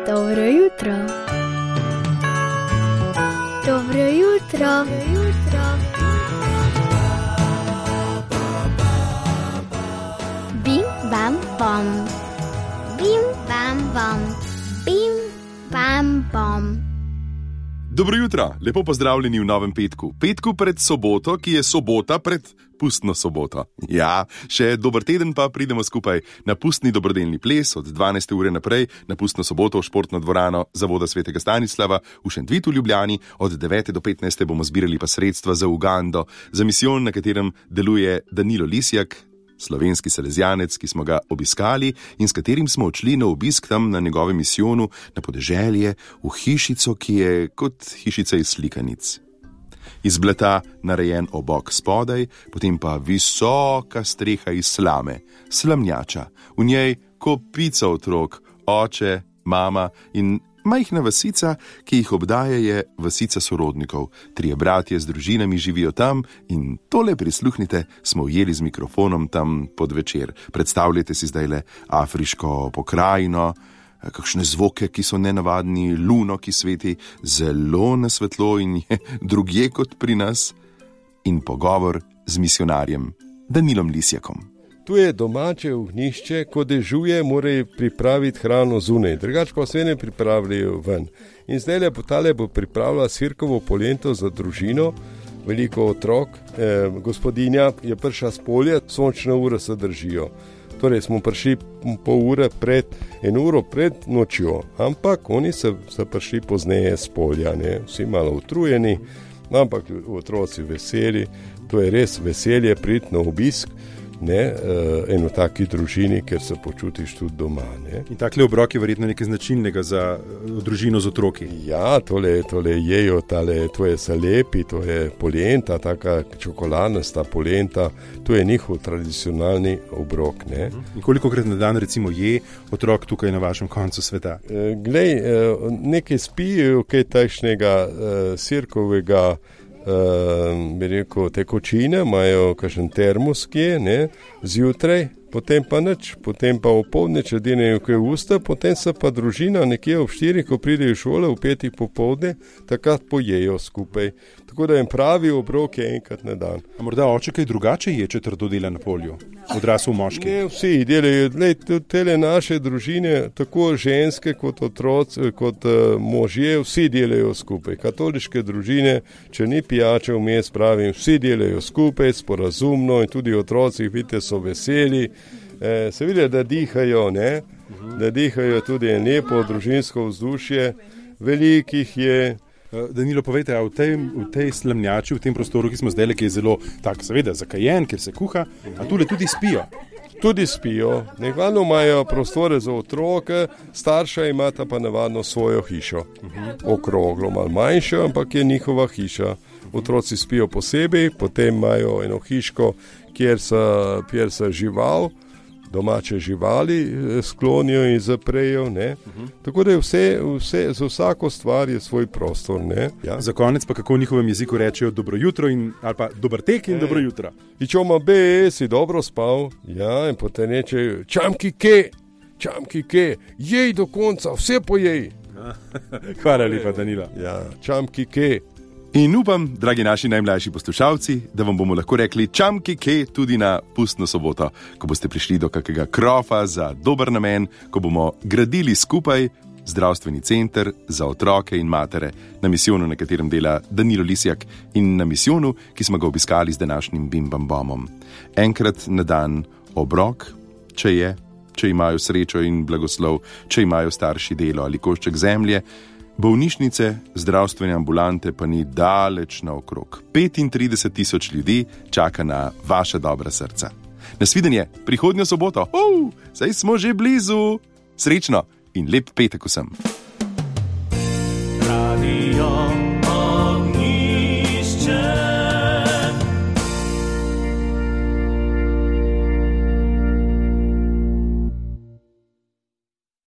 Dobro jutro. Dobro jutro. Bim, bam, bom. Bim, bam, bom. Bim, bam, bom. Dobro jutro, lepo pozdravljeni v novem petku. Petku pred soboto, ki je sobota pred pustno soboto. Ja, še dober teden pa pridemo skupaj na pustni dobrodelni ples od 12. ure naprej na pustno soboto v športno dvorano Zavoda svetega Stanislava v Šentvitu v Ljubljani. Od 9. do 15. bomo zbirali pa sredstva za Ugando, za misijon, na katerem deluje Danilo Lisjak, slovenski salezjanec, ki smo ga obiskali in s katerim smo odšli na obisk tam na njegovem misijonu na podeželje, v hišico, ki je kot hišica iz slikanic. Iz blata narejen obok spodaj, potem pa visoka streha iz slame, slamnjača, v njej kopica otrok, oče, mama in majhna vasica, ki jih obdaja, je vasica sorodnikov. 3 bratje z družinami živijo tam in tole prisluhnite, smo ujeli z mikrofonom tam pod večer. Predstavljajte si zdajle afriško pokrajino, kakšne zvoke, ki so nenavadni, luno, ki sveti zelo na svetlo in je drugje kot pri nas, in pogovor z misionarjem Danilom Lisjakom. Tu je domače ognjišče, ko dežuje, morajo pripraviti hrano zunaj, drugače pa vse ne pripravljajo ven. In zdaj bo pripravila sirkovo polento za družino, veliko otrok, gospodinja je prišla s polja, sončne ure se držijo. Torej smo prišli eno uro pred nočjo, ampak oni so prišli pozneje s polja, ne? Vsi malo utrujeni, ampak otroci veseli, to je res veselje priti na obisk, ne, eno taki družini, ker se počutiš tudi doma. Ne. In takle obrok je verjetno nekaj značilnega za družino z otroki. Ja, tole jejo, to je salepi, to je polenta, taka čokoladnasta polenta, to je njihov tradicionalni obrok. Ne. In kolikokrat na dan recimo je otrok tukaj na vašem koncu sveta? Glej, nekaj spijo, kaj takšnega sirkovega, bi rekel, tekočine, imajo kakšen termos, zjutraj, potem pa nič, potem pa opoldne, če denejo kaj usta, potem se pa družina nekje ob 4, ko pridejo v šole, v 5 popoldne, takrat pojejo skupaj. Tako da jim pravi obrok je enkrat na dan. A morda oče kaj drugače je, če trdo dela na polju? Odrasel moški? Ne, vsi delajo, tele naše družine, tako ženske kot otroci, kot možje, vsi delajo skupaj. Katoliške družine, če ni pijače vmes, pravim, vsi delajo skupaj, sporazumno in tudi otroci, vidite, so veseli. Se vidi, da dihajo, ne? Da dihajo tudi lepo družinsko vzdušje, velikih je. Danilo, povejte, a v tej slamnjači, v tem prostoru, ki smo zdaj, ki je zelo tak, seveda, zakajen, ker se kuha, a tule tudi spijo? Tudi spijo. Nekvadno imajo prostore za otroke, starša imata pa navadno svojo hišo. Okroglo, malo manjšo, ampak je njihova hiša. Otroci spijo posebej, potem imajo eno hiško, kjer se žival, domače živali sklonijo in zaprejo, ne. Tako da je vse, za vsako stvar je svoj prostor, ne. Ja. Za konec pa kako v njihovem jeziku rečejo dobro jutro ali pa dober tek in dobro jutro. Ičoma si dobro spal, ja, in potem rečejo čamki ke, jej do konca, vse pojej. Hvala lepa, Danilo. Ja, čamki ke. In upam, dragi naši najmlajši poslušalci, da vam bomo lahko rekli čamki ke tudi na pustno soboto, ko boste prišli do kakega krofa za dober namen, ko bomo gradili skupaj zdravstveni center za otroke in matere na misijonu, na katerem dela Danilo Lisjak, in na misijonu, ki smo ga obiskali z današnjim Bim Bam Bomom. Enkrat na dan obrok, če imajo srečo in blagoslov, če imajo starši delo ali košček zemlje. Bolnišnice, zdravstvene ambulante pa ni daleč naokrog. 35,000 ljudi čaka na vaša dobra srca. Nasvidenje prihodnjo soboto. Saj smo že blizu. Srečno in lep petek vsem.